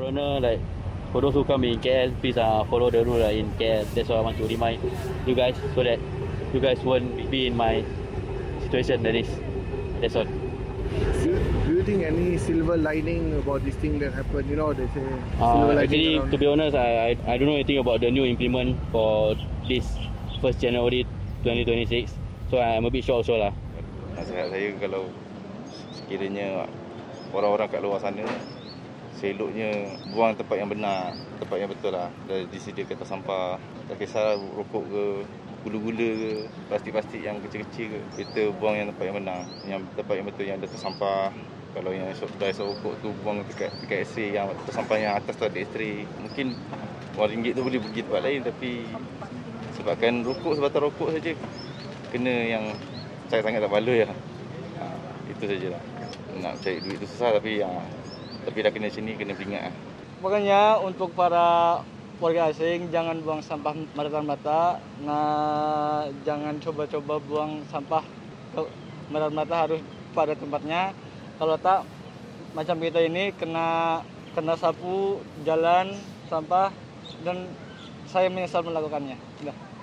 Corona, like for those who come in KL, please follow the rule in KL. That's what I want to remind you guys, so that you guys won't be in my situation that is. That's all. Do you think any silver lining about this thing that happened? You know, they say silver lining Actually, around. to be honest, I don't know anything about the new implement for this 1st January 2026. So I'm a bit sure also lah. Nasihat saya, kalau sekiranya orang-orang kat luar sana, seloknya buang tempat yang benar, tempat yang betul lah. Dah disediakan tempat sampah, tak kisah rokok ke, gula-gula ke, plastik-plastik yang kecil-kecil ke, kita buang yang tempat yang benar, yang tempat yang betul, yang ada tersampah. Kalau yang dah esok rokok tu buang dekat X-ray, yang tersampah yang atas tu ada X-ray. Mungkin RM1 tu boleh pergi tempat lain, tapi sebabkan rokok, sebatang rokok saja kena yang sangat-sangat tak baloi lah. Itu sajalah. Nak cari duit tu susah, tapi dah kena sini, kena beringat lah. Makanya untuk para warga asing, jangan buang sampah merata-rata. Nah, jangan coba-coba buang sampah ke merata-rata, harus pada tempatnya. Kalau tak, macam kita ini kena sapu jalan sampah, dan saya menyesal melakukannya. Udah.